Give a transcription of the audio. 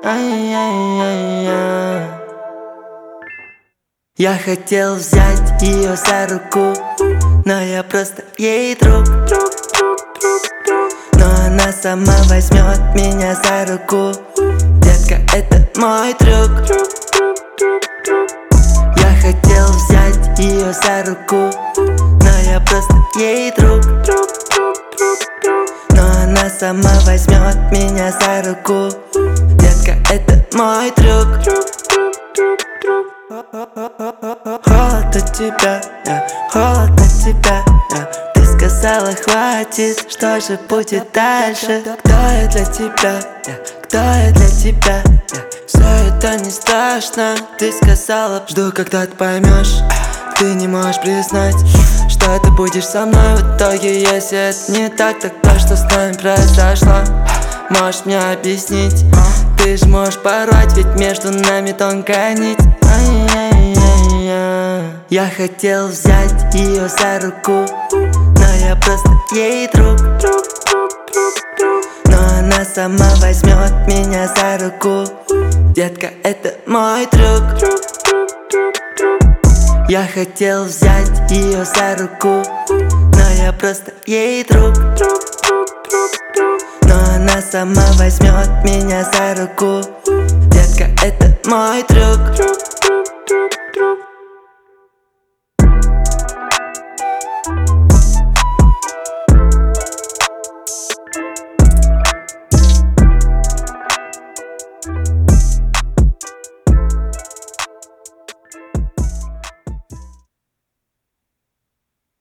Ай-яй-яй-яй. Я хотел взять ее за руку, но я просто ей друг. Но она сама возьмет меня за руку. Детка, это мой трюк. Я хотел взять ее за руку, но я просто ей друг. Но она сама возьмет меня за руку. Детка, это мой трюк. Холод от тебя, холод от тебя. Ты сказала хватит, что же будет дальше? Кто я для тебя, кто я для тебя? Все это не страшно, ты сказала. Жду, когда ты поймешь. Ты не можешь признать, что ты будешь со мной в итоге. Если это не так, тогда что с нами произошло? Можешь мне объяснить? Ты же можешь порвать, ведь между нами тонкая нить. Я хотел взять ее за руку, но я просто ей друг. Но она сама возьмет меня за руку. Детка, это мой трюк. Я хотел взять ее за руку, но я просто ей друг. Но она сама возьмет меня за руку. Детка, это мой трюк.